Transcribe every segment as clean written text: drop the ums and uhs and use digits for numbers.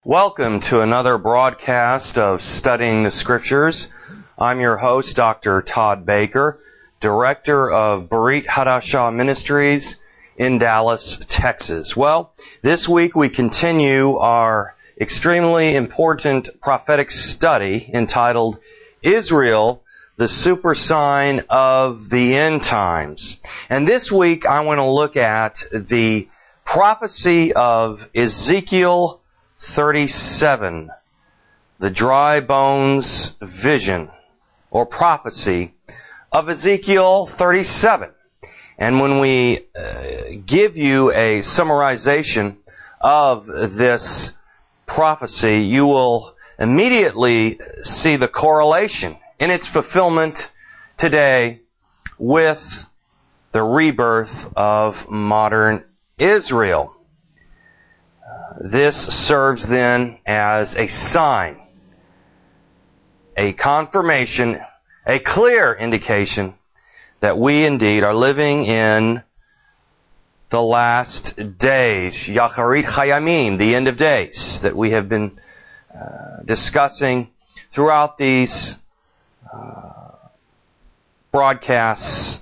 Welcome to another broadcast of Studying the Scriptures. I'm your host, Dr. Todd Baker, Director of Berit Hadashah Ministries in Dallas, Texas. Well, this week we continue our extremely important prophetic study entitled Israel, the Super Sign of the End Times. And this week I want to look at the prophecy of Ezekiel 37, the dry bones vision or prophecy of Ezekiel 37. And when we give you a summarization of this prophecy, you will immediately see the correlation in its fulfillment today with the rebirth of modern Israel. This serves then as a sign, a confirmation, a clear indication that we indeed are living in the last days, Yacharit Chayamim, the end of days, that we have been discussing throughout these broadcasts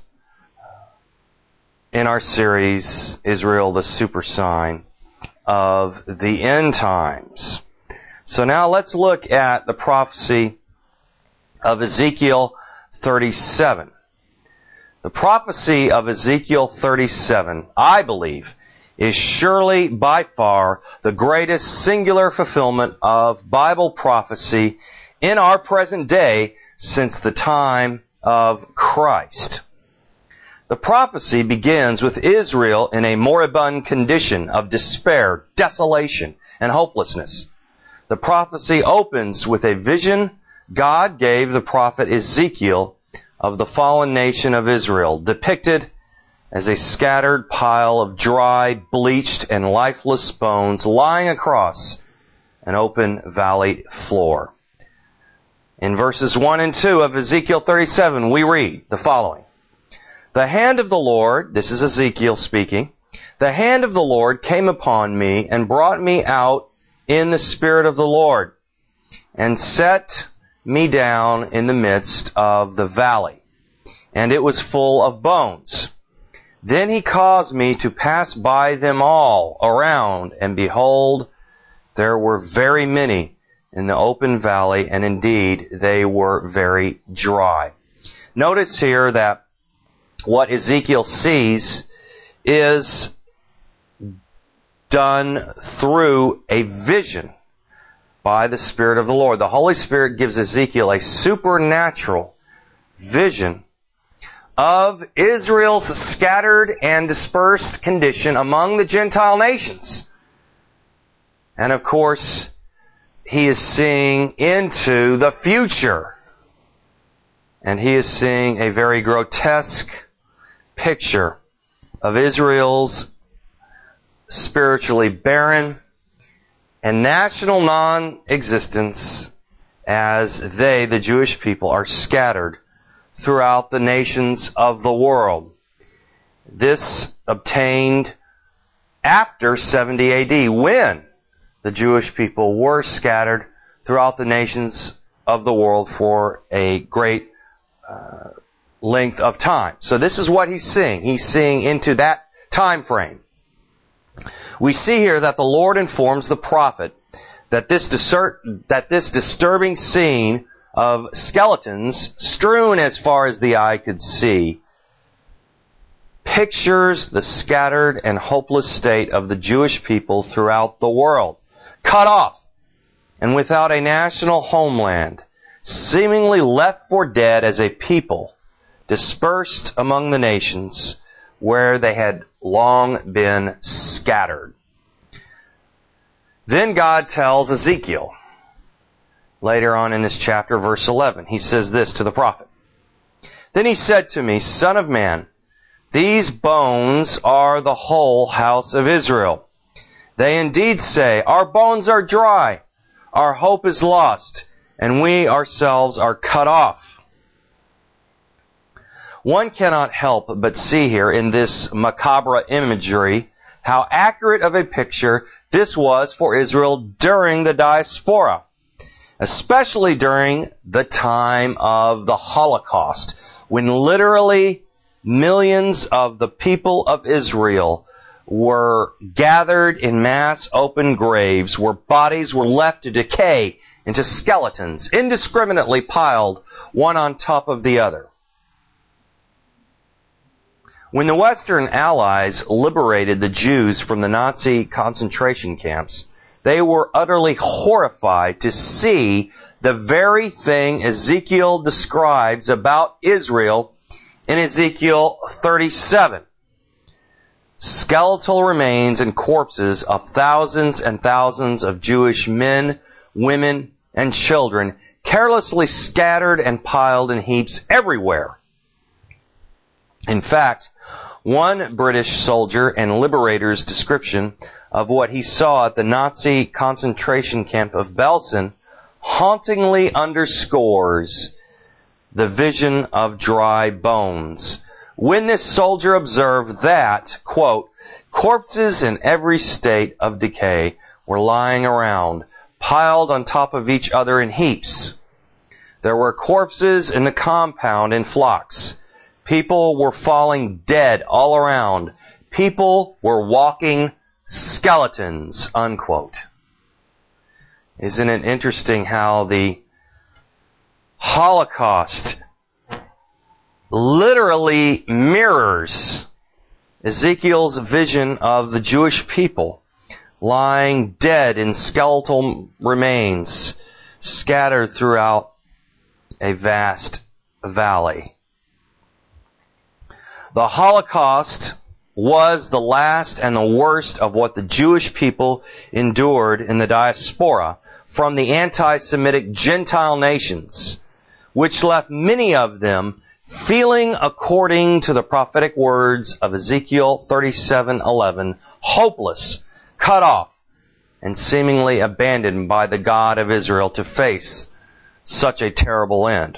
in our series, Israel, the Super Sign of the End Times. So now let's look at the prophecy of Ezekiel 37. The prophecy of Ezekiel 37, I believe, is surely by far the greatest singular fulfillment of Bible prophecy in our present day since the time of Christ. The prophecy begins with Israel in a moribund condition of despair, desolation, and hopelessness. The prophecy opens with a vision God gave the prophet Ezekiel of the fallen nation of Israel, depicted as a scattered pile of dry, bleached, and lifeless bones lying across an open valley floor. In verses 1 and 2 of Ezekiel 37, we read the following. The hand of the Lord, this is Ezekiel speaking, the hand of the Lord came upon me and brought me out in the Spirit of the Lord and set me down in the midst of the valley, and it was full of bones. Then he caused me to pass by them all around, and behold, there were very many in the open valley, and indeed they were very dry. Notice here that what Ezekiel sees is done through a vision by the Spirit of the Lord. The Holy Spirit gives Ezekiel a supernatural vision of Israel's scattered and dispersed condition among the Gentile nations. And of course, he is seeing into the future. And he is seeing a very grotesque picture of Israel's spiritually barren and national non-existence as they, the Jewish people, are scattered throughout the nations of the world. This obtained after 70 AD, when the Jewish people were scattered throughout the nations of the world for a great length of time. So this is what he's seeing. He's seeing into that time frame. We see here that the Lord informs the prophet that this disturbing scene of skeletons strewn as far as the eye could see pictures the scattered and hopeless state of the Jewish people throughout the world, cut off and without a national homeland, seemingly left for dead as a people, dispersed among the nations where they had long been scattered. Then God tells Ezekiel, later on in this chapter, verse 11, he says this to the prophet. Then he said to me, Son of man, these bones are the whole house of Israel. They indeed say, Our bones are dry, our hope is lost, and we ourselves are cut off. One cannot help but see here in this macabre imagery how accurate of a picture this was for Israel during the diaspora, especially during the time of the Holocaust, when literally millions of the people of Israel were gathered in mass open graves where bodies were left to decay into skeletons, indiscriminately piled one on top of the other. When the Western Allies liberated the Jews from the Nazi concentration camps, they were utterly horrified to see the very thing Ezekiel describes about Israel in Ezekiel 37. Skeletal remains and corpses of thousands and thousands of Jewish men, women, and children carelessly scattered and piled in heaps everywhere. In fact, one British soldier and liberator's description of what he saw at the Nazi concentration camp of Belsen hauntingly underscores the vision of dry bones. When this soldier observed that, quote, corpses in every state of decay were lying around, piled on top of each other in heaps. There were corpses in the compound in flocks. People were falling dead all around. People were walking skeletons, unquote. Isn't it interesting how the Holocaust literally mirrors Ezekiel's vision of the Jewish people lying dead in skeletal remains scattered throughout a vast valley. The Holocaust was the last and the worst of what the Jewish people endured in the diaspora from the anti-Semitic Gentile nations, which left many of them feeling, according to the prophetic words of Ezekiel 37:11, hopeless, cut off, and seemingly abandoned by the God of Israel to face such a terrible end.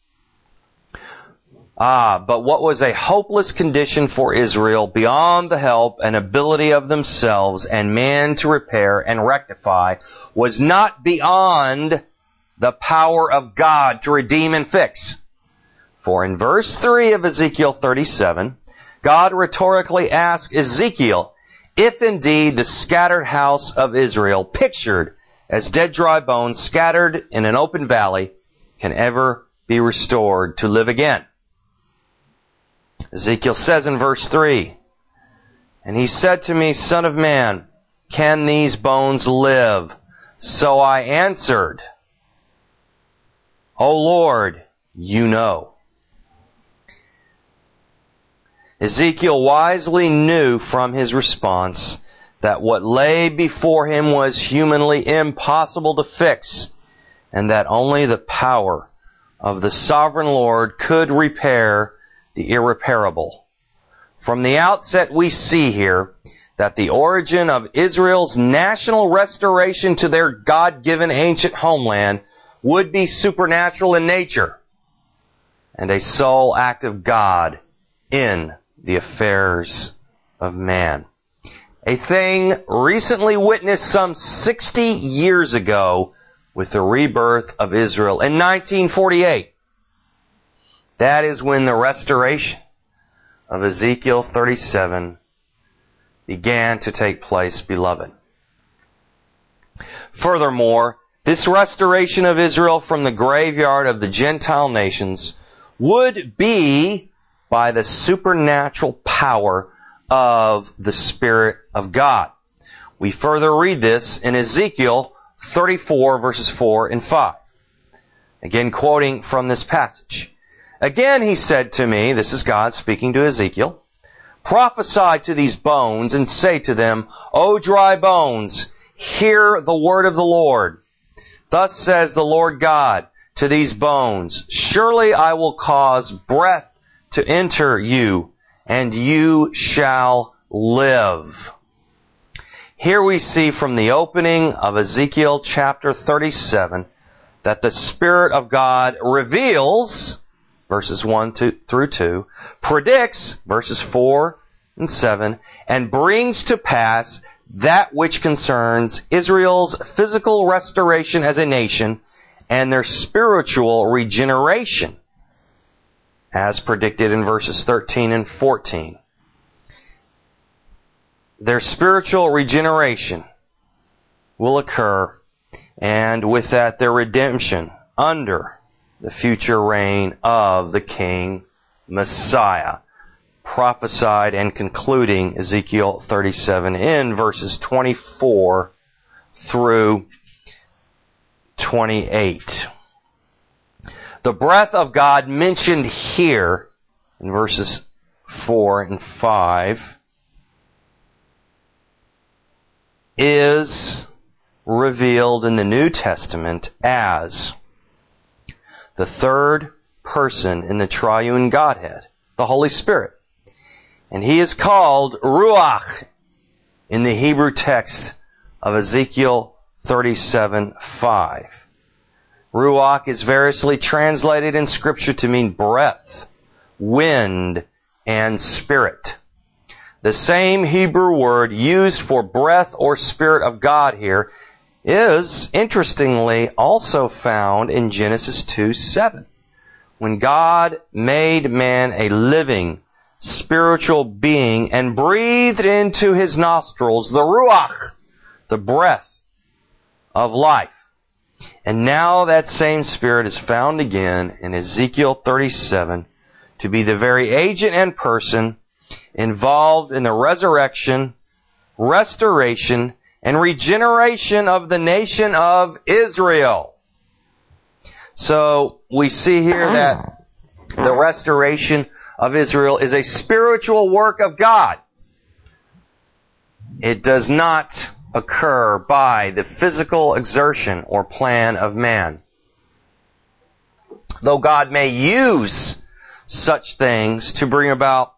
But what was a hopeless condition for Israel beyond the help and ability of themselves and man to repair and rectify was not beyond the power of God to redeem and fix. For in verse 3 of Ezekiel 37, God rhetorically asked Ezekiel if indeed the scattered house of Israel, pictured as dead dry bones scattered in an open valley, can ever be restored to live again. Ezekiel says in verse 3, and he said to me, Son of man, can these bones live? So I answered, O Lord, you know. Ezekiel wisely knew from his response that what lay before him was humanly impossible to fix, and that only the power of the sovereign Lord could repair the irreparable. From the outset we see here that the origin of Israel's national restoration to their God-given ancient homeland would be supernatural in nature and a sole act of God in the affairs of man. A thing recently witnessed some 60 years ago with the rebirth of Israel in 1948. That is when the restoration of Ezekiel 37 began to take place, beloved. Furthermore, this restoration of Israel from the graveyard of the Gentile nations would be by the supernatural power of the Spirit of God. We further read this in Ezekiel 34 verses 4 and 5. Again, quoting from this passage. Again he said to me, this is God speaking to Ezekiel, prophesy to these bones and say to them, O dry bones, hear the word of the Lord. Thus says the Lord God to these bones, surely I will cause breath to enter you, and you shall live. Here we see from the opening of Ezekiel chapter 37 that the Spirit of God reveals, verses 1 through 2, predicts, verses 4 and 7, and brings to pass that which concerns Israel's physical restoration as a nation and their spiritual regeneration, as predicted in verses 13 and 14. Their spiritual regeneration will occur, and with that their redemption under the future reign of the King Messiah, prophesied and concluding Ezekiel 37 in verses 24 through 28. The breath of God mentioned here in verses 4 and 5 is revealed in the New Testament as the third person in the triune Godhead, the Holy Spirit. And He is called Ruach in the Hebrew text of Ezekiel 37:5. Ruach is variously translated in Scripture to mean breath, wind, and spirit. The same Hebrew word used for breath or Spirit of God here is, interestingly, also found in Genesis 2:7. When God made man a living, spiritual being and breathed into his nostrils the Ruach, the breath of life. And now that same Spirit is found again in Ezekiel 37 to be the very agent and person involved in the resurrection, restoration, and regeneration of the nation of Israel. So we see here that the restoration of Israel is a spiritual work of God. It does not occur by the physical exertion or plan of man. Though God may use such things to bring about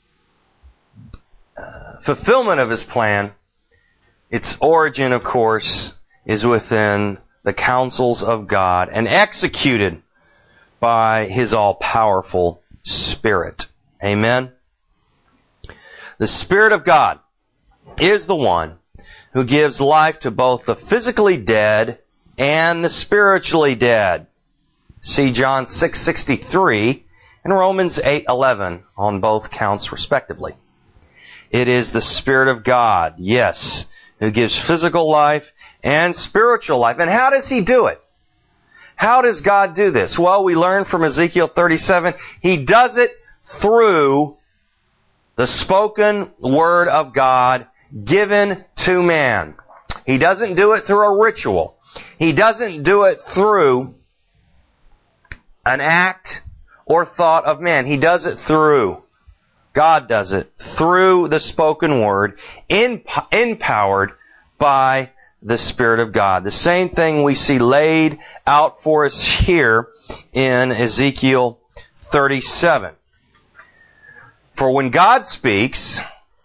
fulfillment of His plan, its origin, of course, is within the counsels of God and executed by His all-powerful Spirit. Amen? The Spirit of God is the one who gives life to both the physically dead and the spiritually dead. See John 6:63 and Romans 8:11 on both counts respectively. It is the Spirit of God, yes, who gives physical life and spiritual life. And how does He do it? How does God do this? Well, we learn from Ezekiel 37, He does it through the spoken Word of God given to man. He doesn't do it through a ritual. He doesn't do it through an act or thought of man. He does it through, God does it through the spoken Word, empowered by the Spirit of God. The same thing we see laid out for us here in Ezekiel 37. For when God speaks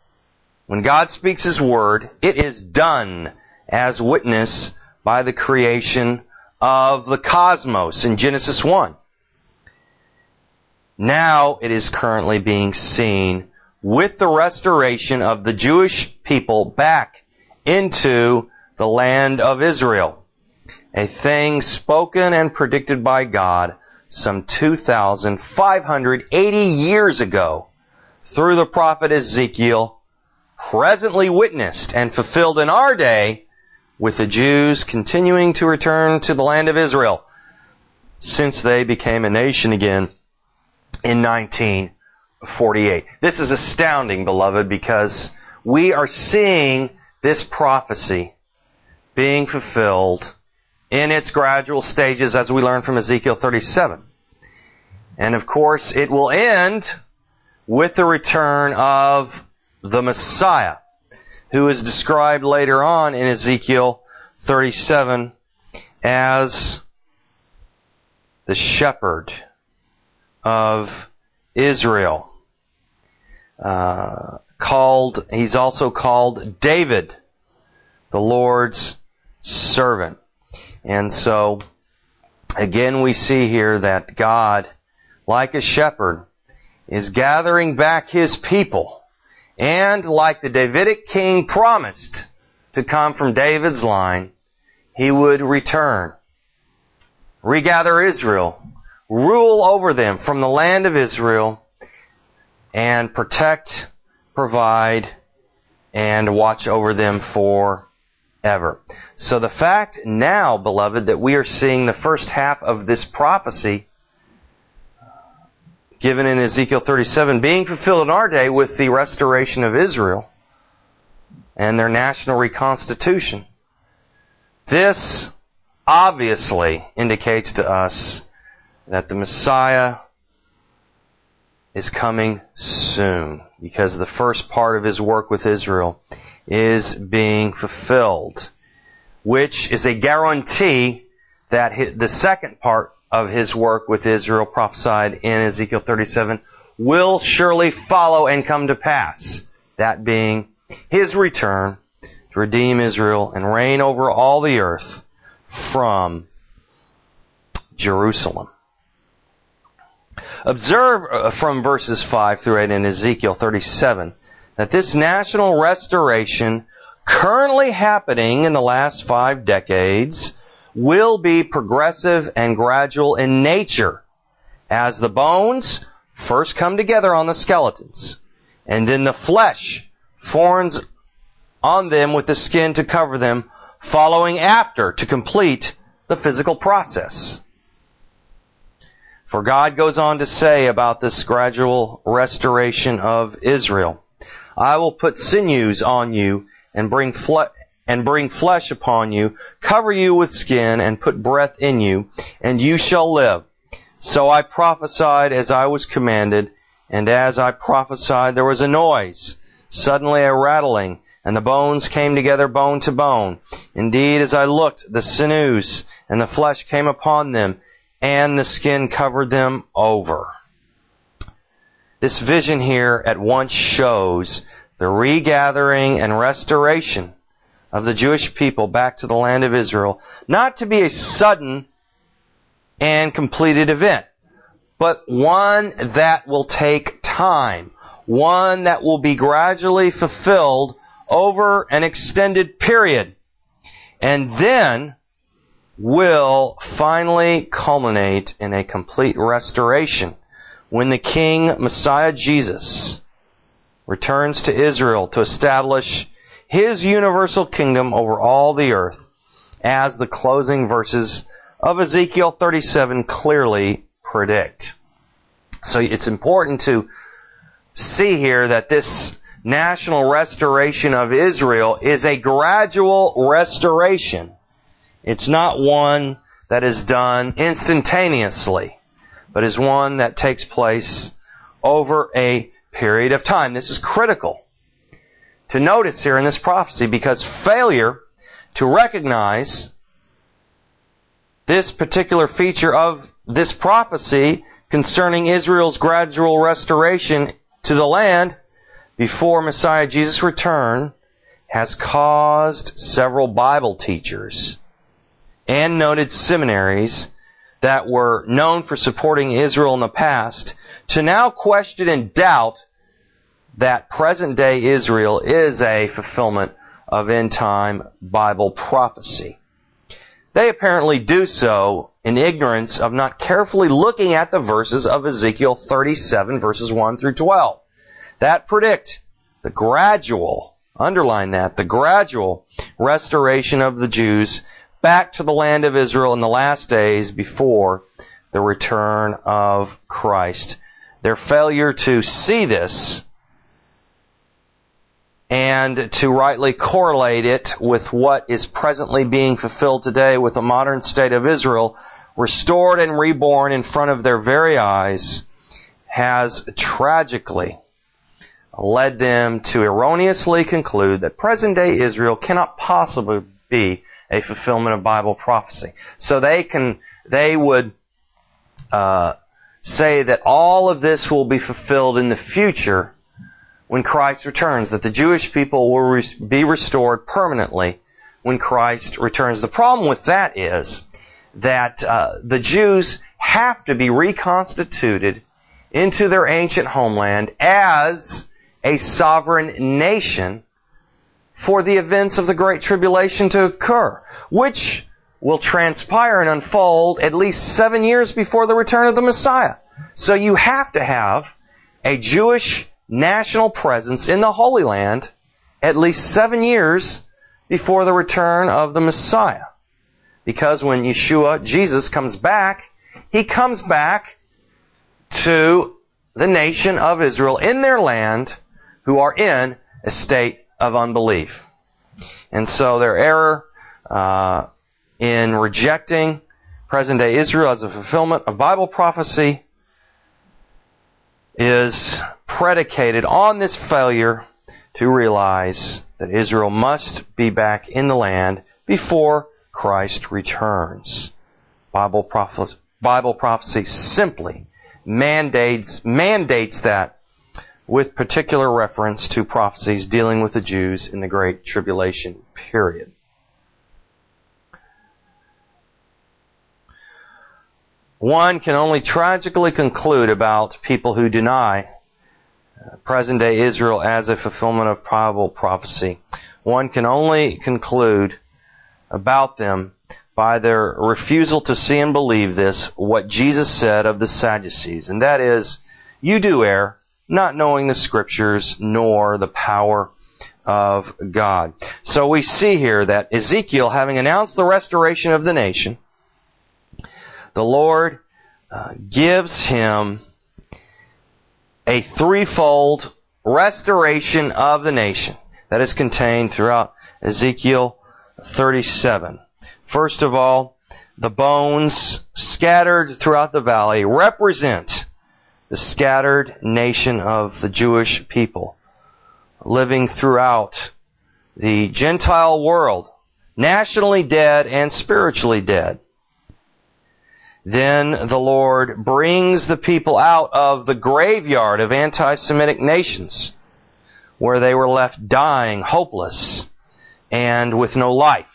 His Word, it is done, as witnessed by the creation of the cosmos in Genesis 1. Now it is currently being seen with the restoration of the Jewish people back into the land of Israel, a thing spoken and predicted by God some 2,580 years ago through the prophet Ezekiel, presently witnessed and fulfilled in our day, with the Jews continuing to return to the land of Israel since they became a nation again in 1948. This is astounding, beloved, because we are seeing this prophecy being fulfilled in its gradual stages, as we learn from Ezekiel 37. And of course, it will end with the return of the Messiah, who is described later on in Ezekiel 37 as the shepherd of Israel. He's also called David, the Lord's servant. And so, again, we see here that God, like a shepherd, is gathering back His people, and like the Davidic king promised, to come from David's line, He would return, regather Israel, rule over them from the land of Israel, and protect, provide, and watch over them forever. So the fact now, beloved, that we are seeing the first half of this prophecy given in Ezekiel 37 being fulfilled in our day with the restoration of Israel and their national reconstitution, this obviously indicates to us that the Messiah is coming soon, because the first part of His work with Israel is being fulfilled, which is a guarantee that the second part of His work with Israel prophesied in Ezekiel 37 will surely follow and come to pass, that being His return to redeem Israel and reign over all the earth from Jerusalem. Observe from verses 5 through 8 in Ezekiel 37 that this national restoration currently happening in the last 5 decades will be progressive and gradual in nature, as the bones first come together on the skeletons, and then the flesh forms on them with the skin to cover them, following after to complete the physical process. For God goes on to say about this gradual restoration of Israel, I will put sinews on you and bring flesh upon you, cover you with skin, and put breath in you, and you shall live. So I prophesied as I was commanded, and as I prophesied there was a noise, suddenly a rattling, and the bones came together bone to bone. Indeed, as I looked, the sinews and the flesh came upon them, and the skin covered them over. This vision here at once shows the regathering and restoration of the Jewish people back to the land of Israel, not to be a sudden and completed event, but one that will take time, one that will be gradually fulfilled over an extended period, and then will finally culminate in a complete restoration when the King Messiah Jesus returns to Israel to establish His universal kingdom over all the earth, as the closing verses of Ezekiel 37 clearly predict. So it's important to see here that this national restoration of Israel is a gradual restoration. It's not one that is done instantaneously, but is one that takes place over a period of time. This is critical to notice here in this prophecy, because failure to recognize this particular feature of this prophecy concerning Israel's gradual restoration to the land before Messiah Jesus' return has caused several Bible teachers and noted seminaries that were known for supporting Israel in the past to now question and doubt that present-day Israel is a fulfillment of end-time Bible prophecy. They apparently do so in ignorance of not carefully looking at the verses of Ezekiel 37, verses 1 through 12, that predict the gradual, underline that, the gradual restoration of the Jews back to the land of Israel in the last days before the return of Christ. Their failure to see this and to rightly correlate it with what is presently being fulfilled today with the modern state of Israel, restored and reborn in front of their very eyes, has tragically led them to erroneously conclude that present-day Israel cannot possibly be a fulfillment of Bible prophecy. So they would say that all of this will be fulfilled in the future when Christ returns, that the Jewish people will be restored permanently when Christ returns. The problem with that is that the Jews have to be reconstituted into their ancient homeland as a sovereign nation for the events of the Great Tribulation to occur, which will transpire and unfold at least 7 years before the return of the Messiah. So you have to have a Jewish national presence in the Holy Land at least 7 years before the return of the Messiah. Because when Yeshua, Jesus, comes back, He comes back to the nation of Israel in their land who are in a state of unbelief. And so their error in rejecting present-day Israel as a fulfillment of Bible prophecy is predicated on this failure to realize that Israel must be back in the land before Christ returns. Bible prophecy simply mandates that with particular reference to prophecies dealing with the Jews in the Great Tribulation period. One can only tragically conclude about people who deny present-day Israel as a fulfillment of Bible prophecy. One can only conclude about them by their refusal to see and believe this, what Jesus said of the Sadducees, and that is, you do err, not knowing the Scriptures nor the power of God. So we see here that Ezekiel, having announced the restoration of the nation, the Lord gives him a threefold restoration of the nation that is contained throughout Ezekiel 37. First of all, the bones scattered throughout the valley represent the scattered nation of the Jewish people living throughout the Gentile world, nationally dead and spiritually dead. Then the Lord brings the people out of the graveyard of anti-Semitic nations where they were left dying, hopeless, and with no life.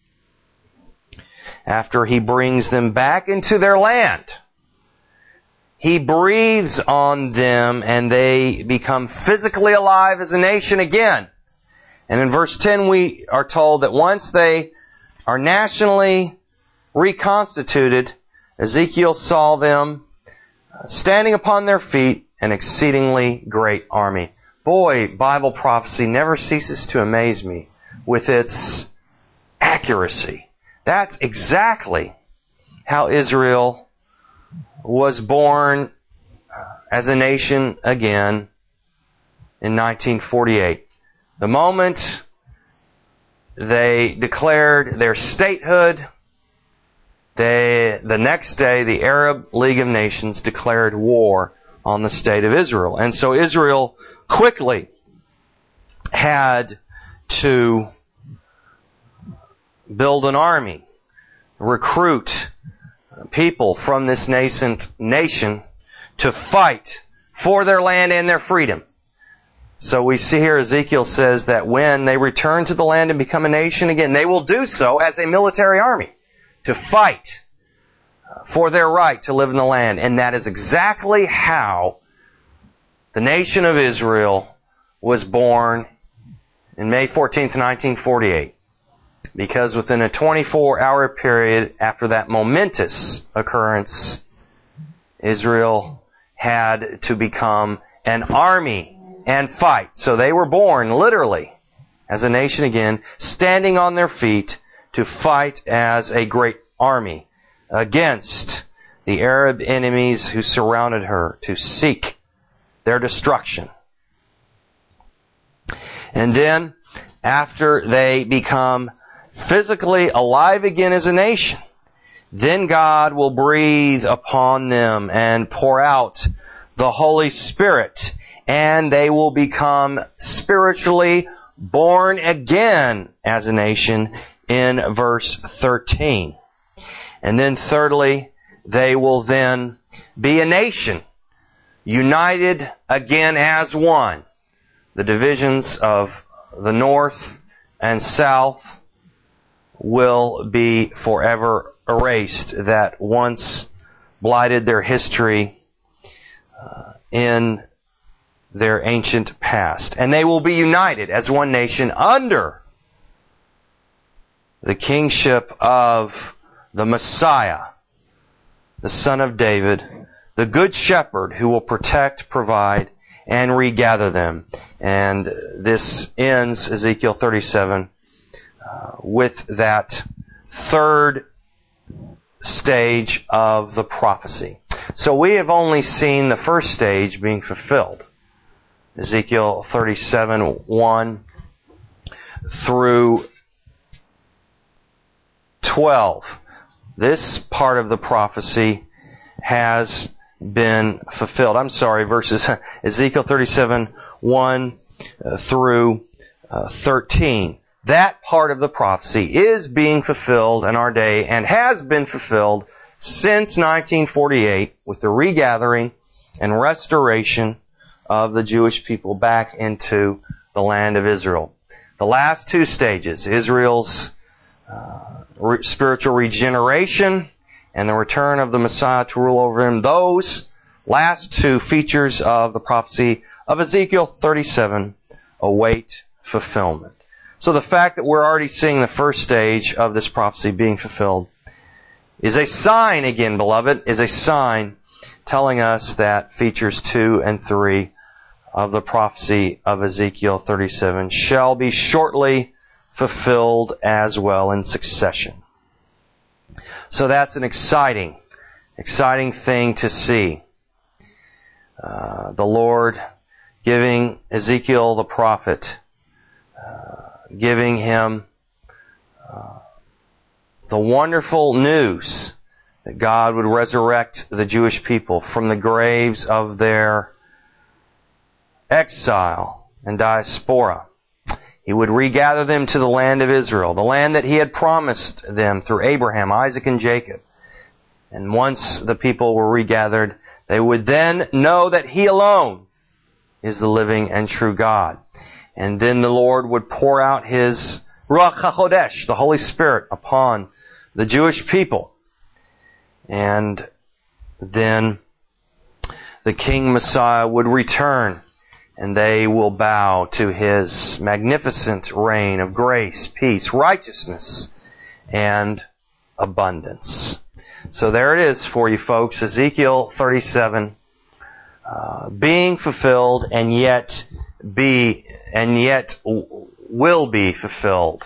After He brings them back into their land, He breathes on them and they become physically alive as a nation again. And in verse 10 we are told that once they are nationally reconstituted, Ezekiel saw them standing upon their feet, an exceedingly great army. Boy, Bible prophecy never ceases to amaze me with its accuracy. That's exactly how Israel was born as a nation again in 1948. The moment they declared their statehood, the next day, the Arab League of Nations declared war on the state of Israel. And so Israel quickly had to build an army, recruit people from this nascent nation to fight for their land and their freedom. So we see here Ezekiel says that when they return to the land and become a nation again, they will do so as a military army, to fight for their right to live in the land. And that is exactly how the nation of Israel was born in May 14th, 1948. Because within a 24-hour period after that momentous occurrence, Israel had to become an army and fight. So they were born literally as a nation again, standing on their feet to fight as a great army against the Arab enemies who surrounded her to seek their destruction. And then, after they become physically alive again as a nation, then God will breathe upon them and pour out the Holy Spirit, and they will become spiritually born again as a nation in verse 13. And then thirdly, they will then be a nation, united again as one. The divisions of the north and south will be forever erased that once blighted their history in their ancient past. And they will be united as one nation under the kingship of the Messiah, the Son of David, the Good Shepherd who will protect, provide, and regather them. And this ends Ezekiel 37 with that third stage of the prophecy. So we have only seen the first stage being fulfilled. Ezekiel 37:1 through 12. This part of the prophecy has been fulfilled. I'm sorry, verses Ezekiel 37:1 through 13. That part of the prophecy is being fulfilled in our day and has been fulfilled since 1948 with the regathering and restoration of the Jewish people back into the land of Israel. The last two stages, Israel's spiritual regeneration and the return of the Messiah to rule over him, those last two features of the prophecy of Ezekiel 37 await fulfillment. So the fact that we're already seeing the first stage of this prophecy being fulfilled is a sign, again, beloved, is a sign telling us that features 2 and 3 of the prophecy of Ezekiel 37 shall be shortly fulfilled as well in succession. So that's an exciting thing to see. The Lord giving Ezekiel the prophet, giving him the wonderful news that God would resurrect the Jewish people from the graves of their exile and diaspora. He would regather them to the land of Israel, the land that He had promised them through Abraham, Isaac, and Jacob. And once the people were regathered, they would then know that He alone is the living and true God. And then the Lord would pour out His Ruach HaChodesh, the Holy Spirit, upon the Jewish people. And then the King Messiah would return, and they will bow to His magnificent reign of grace, peace, righteousness, and abundance. So there it is for you folks, Ezekiel 37, being fulfilled and yet will be fulfilled.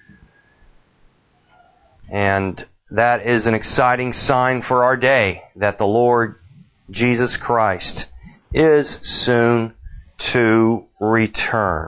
And that is an exciting sign for our day that the Lord Jesus Christ is soon to return.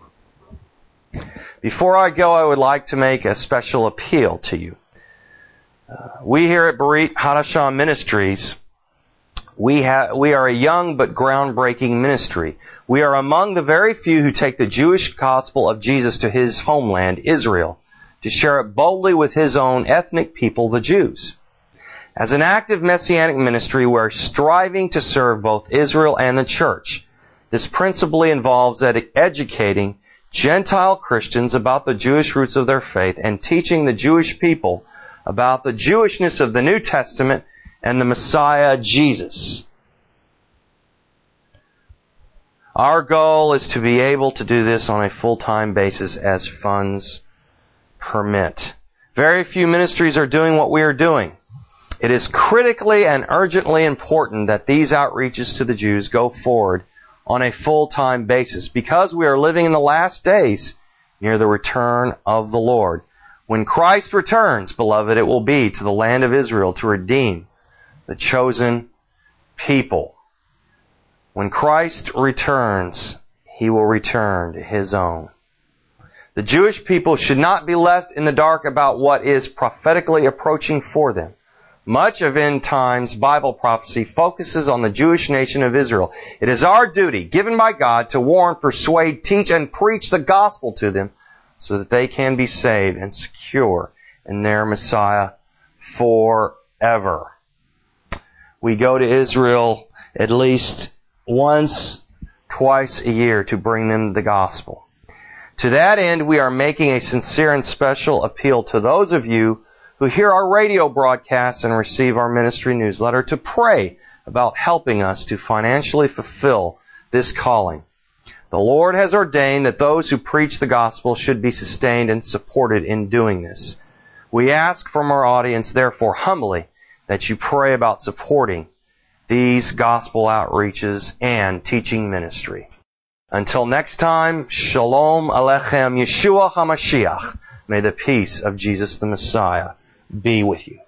Before I go, I would like to make a special appeal to you. We here at Berit Hadashah Ministries, we are a young but groundbreaking ministry. We are among the very few who take the Jewish gospel of Jesus to His homeland, Israel, to share it boldly with His own ethnic people, the Jews. As an active messianic ministry, we are striving to serve both Israel and the church. This principally involves educating Gentile Christians about the Jewish roots of their faith and teaching the Jewish people about the Jewishness of the New Testament and the Messiah, Jesus. Our goal is to be able to do this on a full-time basis as funds permit. Very few ministries are doing what we are doing. It is critically and urgently important that these outreaches to the Jews go forward on a full-time basis because we are living in the last days near the return of the Lord. When Christ returns, beloved, it will be to the land of Israel to redeem the chosen people. When Christ returns, He will return to His own. The Jewish people should not be left in the dark about what is prophetically approaching for them. Much of end times Bible prophecy focuses on the Jewish nation of Israel. It is our duty, given by God, to warn, persuade, teach, and preach the gospel to them so that they can be saved and secure in their Messiah forever. We go to Israel at least once, twice a year to bring them the gospel. To that end, we are making a sincere and special appeal to those of you who hear our radio broadcasts and receive our ministry newsletter to pray about helping us to financially fulfill this calling. The Lord has ordained that those who preach the gospel should be sustained and supported in doing this. We ask from our audience, therefore, humbly, that you pray about supporting these gospel outreaches and teaching ministry. Until next time, Shalom Alechem Yeshua HaMashiach. May the peace of Jesus the Messiah be with you.